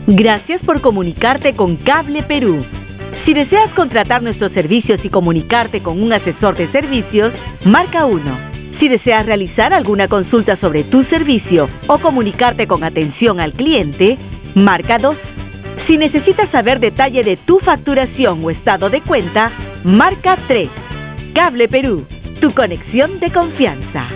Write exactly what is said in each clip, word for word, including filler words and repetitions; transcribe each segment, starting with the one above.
Gracias por comunicarte con Cable Perú. Si deseas contratar nuestros servicios y comunicarte con un asesor de servicios, marca uno. Si deseas realizar alguna consulta sobre tu servicio o comunicarte con atención al cliente, marca dos. Si necesitas saber detalle de tu facturación o estado de cuenta, marca tres. Cable Perú, tu conexión de confianza.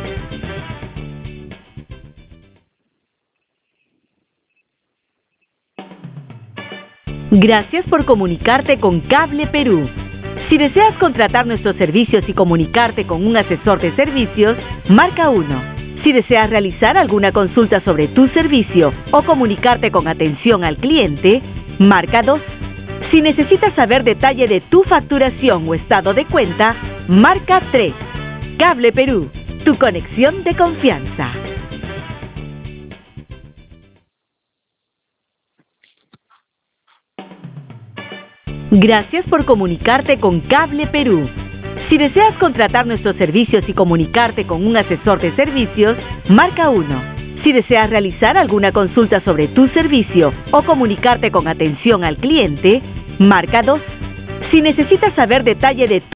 Gracias por comunicarte con Cable Perú. Si deseas contratar nuestros servicios y comunicarte con un asesor de servicios, marca uno. Si deseas realizar alguna consulta sobre tu servicio o comunicarte con atención al cliente, marca dos. Si necesitas saber detalle de tu facturación o estado de cuenta, marca tres. Cable Perú, tu conexión de confianza. Gracias por comunicarte con Cable Perú. Si deseas contratar nuestros servicios y comunicarte con un asesor de servicios, marca uno. Si deseas realizar alguna consulta sobre tu servicio o comunicarte con atención al cliente, marca dos. Si necesitas saber detalle de tu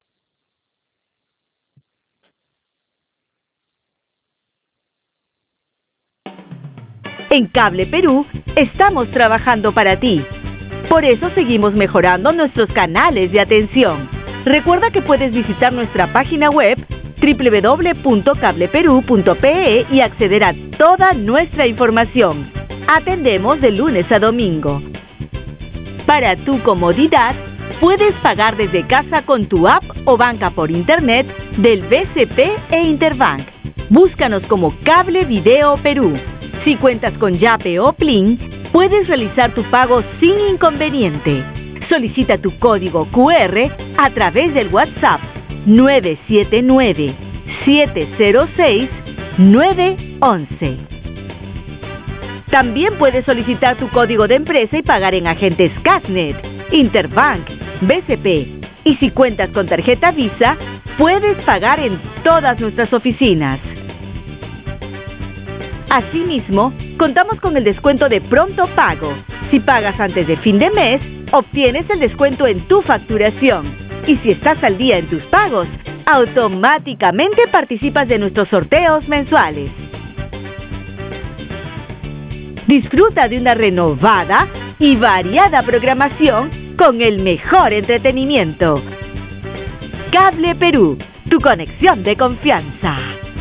En Cable Perú, estamos trabajando para ti. Por eso seguimos mejorando nuestros canales de atención. Recuerda que puedes visitar nuestra página web doble u doble u doble u punto cable perú punto pe e y acceder a toda nuestra información. Atendemos de lunes a domingo. Para tu comodidad, puedes pagar desde casa con tu app o banca por internet del B C P e Interbank. Búscanos como Cable Video Perú. Si cuentas con Yape o Plin, puedes realizar tu pago sin inconveniente. Solicita tu código cu erre a través del WhatsApp nueve siete nueve, siete cero seis, nueve once. También puedes solicitar tu código de empresa y pagar en agentes Casnet, Interbank, B C P. Y si cuentas con tarjeta Visa, puedes pagar en todas nuestras oficinas. Asimismo, contamos con el descuento de pronto pago. Si pagas antes de fin de mes, obtienes el descuento en tu facturación. Y si estás al día en tus pagos, automáticamente participas de nuestros sorteos mensuales. Disfruta de una renovada y variada programación con el mejor entretenimiento. Cable Perú, tu conexión de confianza.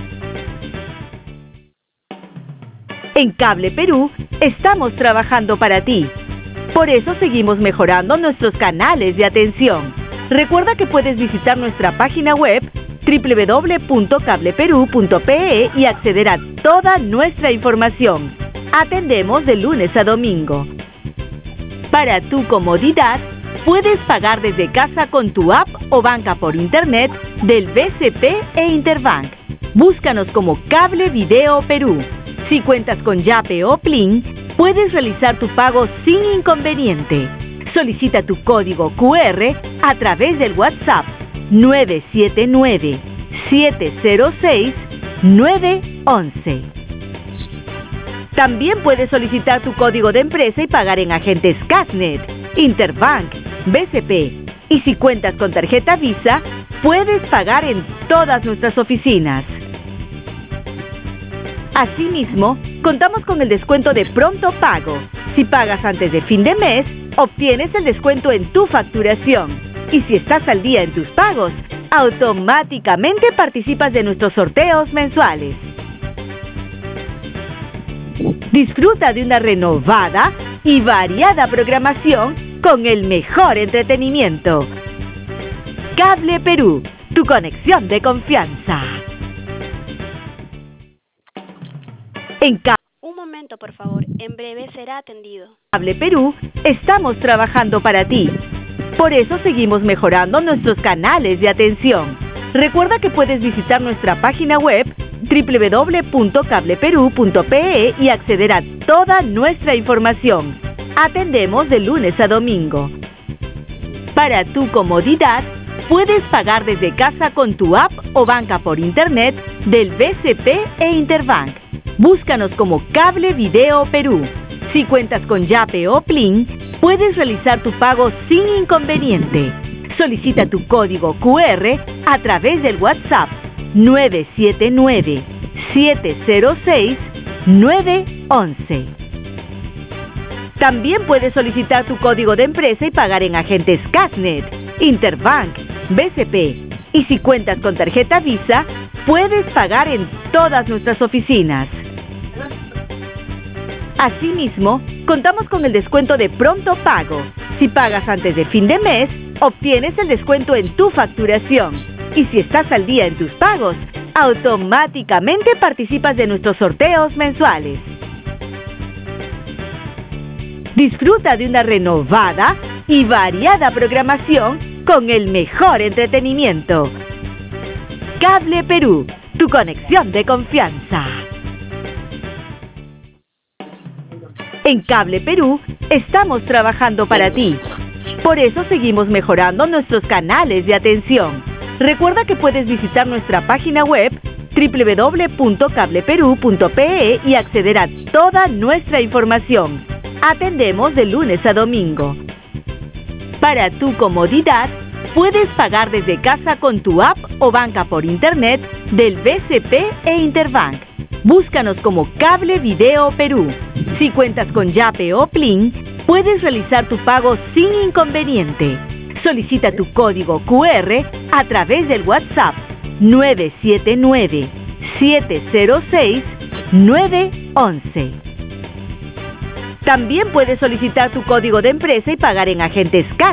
En Cable Perú, estamos trabajando para ti. Por eso seguimos mejorando nuestros canales de atención. Recuerda que puedes visitar nuestra página web doble u doble u doble u punto cable perú punto pe e y acceder a toda nuestra información. Atendemos de lunes a domingo. Para tu comodidad, puedes pagar desde casa con tu app o banca por internet del B C P e Interbank. Búscanos como Cable Video Perú. Si cuentas con Yape o Plin, puedes realizar tu pago sin inconveniente. Solicita tu código cu erre a través del WhatsApp nueve siete nueve, siete cero seis, nueve once. También puedes solicitar tu código de empresa y pagar en agentes Casnet, Interbank, B C P. Y si cuentas con tarjeta Visa, puedes pagar en todas nuestras oficinas. Asimismo, contamos con el descuento de pronto pago. Si pagas antes de fin de mes, obtienes el descuento en tu facturación. Y si estás al día en tus pagos, automáticamente participas de nuestros sorteos mensuales. Disfruta de una renovada y variada programación con el mejor entretenimiento. Cable Perú, tu conexión de confianza. En Ca- Un momento, por favor. En breve será atendido. Cable Perú, estamos trabajando para ti. Por eso seguimos mejorando nuestros canales de atención. Recuerda que puedes visitar nuestra página web doble u doble u doble u punto cable perú punto pe e y acceder a toda nuestra información. Atendemos de lunes a domingo. Para tu comodidad, puedes pagar desde casa con tu app o banca por internet del B C P e Interbank. Búscanos como Cable Video Perú. Si cuentas con Yape o Plin, puedes realizar tu pago sin inconveniente. Solicita tu código cu erre a través del WhatsApp nueve siete nueve, siete cero seis, nueve uno uno. También puedes solicitar tu código de empresa y pagar en agentes Cashnet, Interbank, B C P. Y si cuentas con tarjeta Visa, puedes pagar en todas nuestras oficinas. Asimismo, contamos con el descuento de Pronto Pago. Si pagas antes de fin de mes, obtienes el descuento en tu facturación. Y si estás al día en tus pagos, automáticamente participas de nuestros sorteos mensuales. Disfruta de una renovada y variada programación con el mejor entretenimiento. Cable Perú, tu conexión de confianza. En Cable Perú estamos trabajando para ti. Por eso seguimos mejorando nuestros canales de atención. Recuerda que puedes visitar nuestra página web doble u doble u doble u punto cable perú punto pe e y acceder a toda nuestra información. Atendemos de lunes a domingo. Para tu comodidad, puedes pagar desde casa con tu app o banca por internet del B C P e Interbank. Búscanos como Cable Video Perú. Si cuentas con Yape o Plin, puedes realizar tu pago sin inconveniente. Solicita tu código cu erre a través del WhatsApp nueve siete nueve, siete cero seis, nueve uno uno. También puedes solicitar tu código de empresa y pagar en agentes